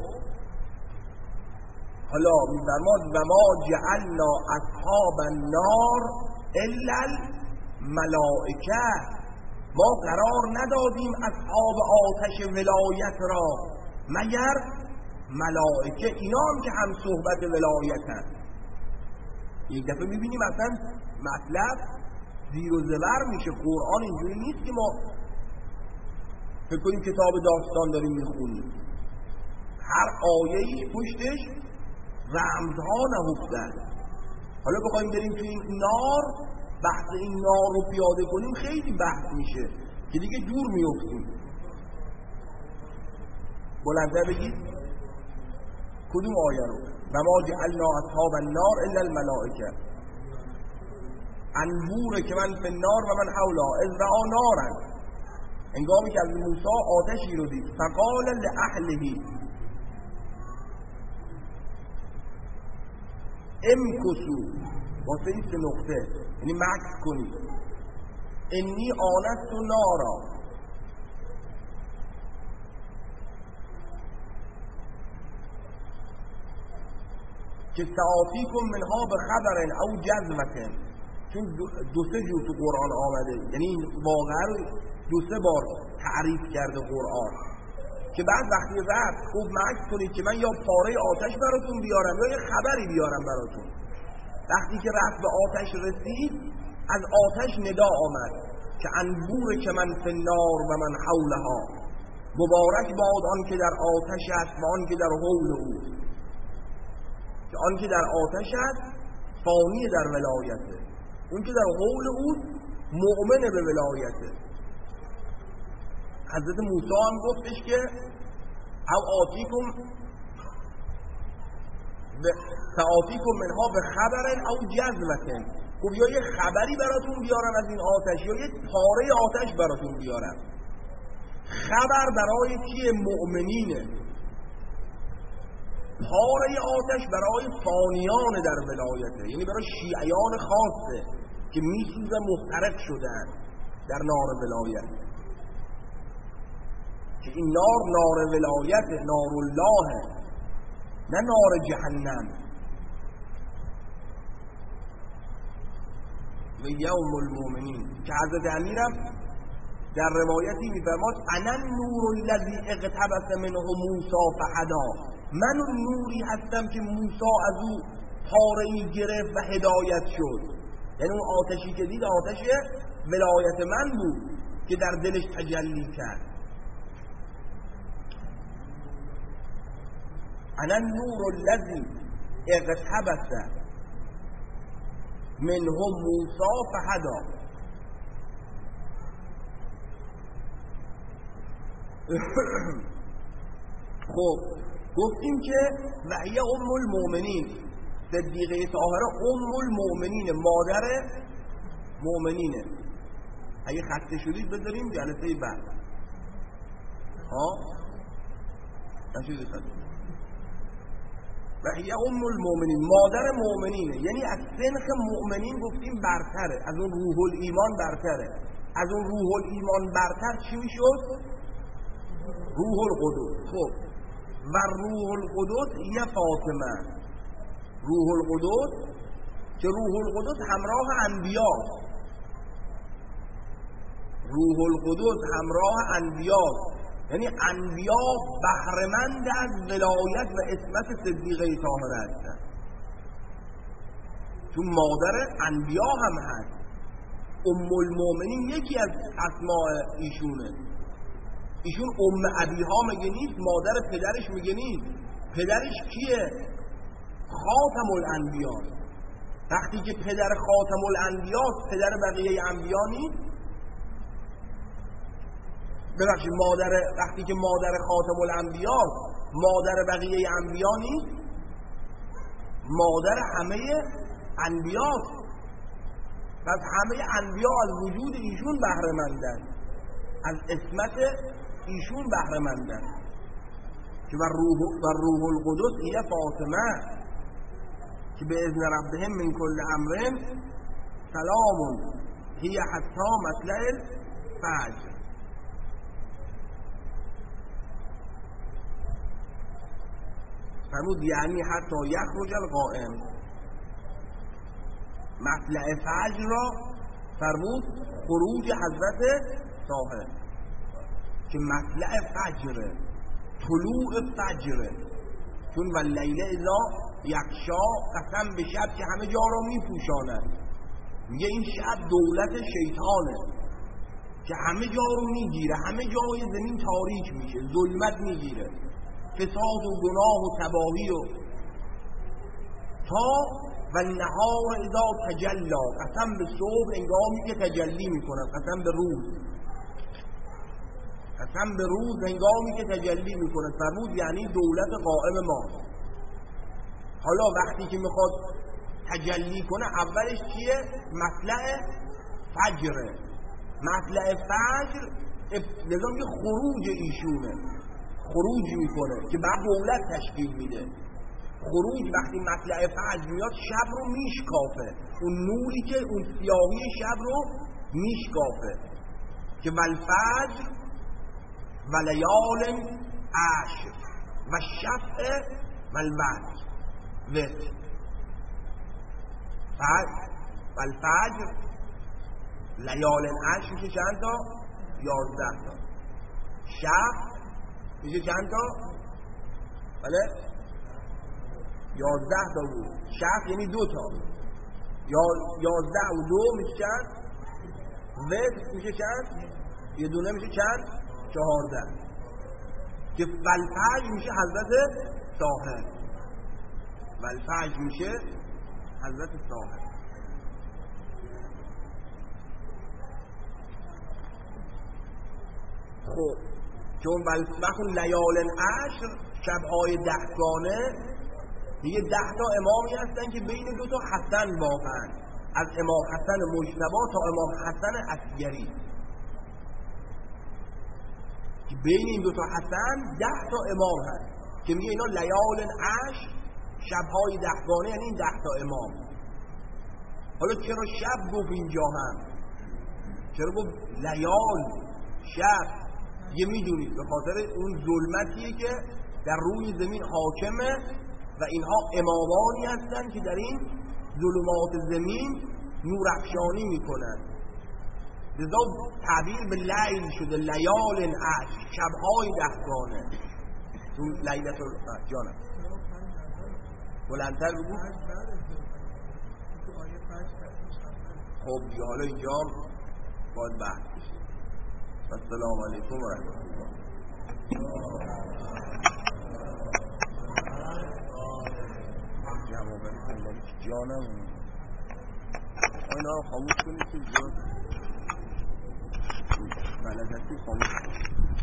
حالا می‌فرماد و ما جعلنا اصحاب النار الا الملائکه، ما قرار ندادیم اصحاب آتش ولایت را مگر ملائکه. اینا هم که هم صحبت ولایت هست. یک دفعه میبینیم اصلا مطلب زیر و زبر میشه. قرآن اینجوری نیست که ما فکر کنیم کتاب داستان داریم میخونیم. هر آیه‌ای پشتش رمزها نهفتن. حالا بخوایم بریم توی این نار، بحث این نار رو پیاده کنیم خیلی بحث میشه که دیگه دور میفتیم. بلندتر بگید کدوم آیه رو؟ و ما جعلنا اصحاب النار الا الملائکه. انبور که من فی النار و من حولها اذ رأى نارا، هنگامی که از موسی آتشی رو دید. فقال لاهله امکثوا، واسه این سه نقطه یعنی مکث کنید. انی آنست نارا، که سآتیکم منها به خبر او جذوة، چون دو سه جور تو قرآن آمده، یعنی واقعا دو سه بار تعریف کرده قرآن که بعد وقتی رفت خوب مکث کنید که من یا پاره آتش براتون بیارم یا یه خبری بیارم براتون. وقتی که رفت به آتش رسید از آتش ندا آمد که انبور که من فی النار و من حولها، مبارک باد آن که در آتش است و آن که در حول او، که آن که در آتش است فانی در ولایته، اون که در حول او مؤمن به ولایته. حضرت موسی هم گفتش که او آتیکم سآتیکم منها به خبر او جذوة، خب یا یه خبری براتون بیارم از این آتش یا یه پاره آتش براتون بیارم. خبر برای کیه؟ مؤمنینه. پاره آتش برای فانیان در ولایته، یعنی برای شیعیان خاصه که میسوزه محترق شدن در نار ولایت، که این نار نار ولایت، نار الله، نه نار جهنم. و یوم المؤمنین که حضرت امیرم در روایتی میفرماد انا النور الذی اقتبس منه موسی فهدا، من اون نوری هستم که موسی از او پاره‌ای گرفت و هدایت شد. یعنی اون آتشی که دید آتش ولایت من بود که در دلش تجلی کرد. انا النور الذی اقتبس منه موسی فهدا. خب گفتیم که وحی ام المؤمنین، صدیقه طاهره ام المؤمنین، مادر مؤمنینه. اگه خسته شدید بذاریم جلسه بعد. ها نشید خسته. وحی ام المؤمنین مادر مؤمنینه، یعنی از سنخ مؤمنین گفتیم برتره، از اون روح الایمان برتره. از اون روح الایمان برتر چی میشد؟ روح القدس. خب و روح القدس یه فاطمه، روح القدس که روح القدس همراه انبیا، روح القدس همراه انبیا، یعنی انبیا بهره‌مند از ولایت و عصمت صدیقه طاهره هستند، چون مادر انبیا هم هست. ام المؤمنین یکی از اسماء ایشونه. ایشون ام ابیها مگه نیست؟ مادر پدرش مگه نیست؟ پدرش کیه؟ خاتم الانبیا. وقتی که پدر خاتم الانبیا پدر بقیه انبیا نیست؟ ببخشید مادر، وقتی که مادر خاتم الانبیا مادر بقیه انبیا نیست؟ مادر همه انبیا. پس همه انبیا از وجود ایشون بهره مندن، از عصمت ایشون بهره مندن. که بر روح بر روح القدس هی فاطمه که به اذن ربهم من کل امر سلام هی حتی مطلع الفجر. فرمود یعنی حتی یخرج القائم. مطلع فجر را فرمود خروج حضرت طاهر، که مطلع فجر، طلوع فجر، چون و لیل اذا یغشا قسم به شب که همه جا را میپوشاند. میگه این شب دولت شیطانه که همه جا رو میگیره، همه جای زمین تاریک میشه، ظلمت میگیره، فساد و گناه و تباهی و تا و نهار اذا تجلا، قسم به صبح انگامی که تجلی میکنه، قسم به روز، قسم به روز انگامی که تجلی میکنه. فرمود یعنی دولت قائم ما. حالا وقتی که میخواد تجلی کنه اولش چیه؟ مطلع فجره. مطلع فجر نظام یه خروج ایشونه، خروج میکنه که بعد دولت تشکیل میده. خروج وقتی مطلع فجر میاد شب رو میشکافه، اون نوری که اون سیاهی شب رو میشکافه که والفجر و لیال عشر و شفع و الوتر وتر. والفجر لیال عشر میشه چند تا؟ یازده تا. شفع میشه چند تا؟ بله؟ یازده تا بود. شفع یعنی دو تا. یازده و دو میشه چند؟ وتر میشه چند؟ یه دونه میشه چند؟ چهارده. که والفجر میشه حضرت طاهر. والفجر میشه حضرت طاهر. خب چون وقتی لیال عشر شبهای دهگانه دیگه ده تا امامی هستن که بین دو تا حسن واقعا، از امام حسن مجتبی تا امام حسن عسکری، که بین این دو تا حسن ده تا امام هست که میگه اینا لیال عشر شبهای دهگانه، یعنی این ده تا امام. حالا چرا شب گفت اینجا هم؟ چرا گفت لیال شب؟ یه میدونید به خاطر اون ظلمتیه که در روی زمین حاکمه و اینها امامانی هستن که در این ظلمات زمین نور افشانی میکنن. لذا تعبیر به لیل شده، لیال عشر شبهای دهگانه. تو لیلت جانم بلندتر بگو. خب دیگه حالا اینجا باید بحث بشه. السلام علیکم و رحمت الله. جواب جانم اینا رو خاموش کنید که زیاد بلد هستی خاموش کنید.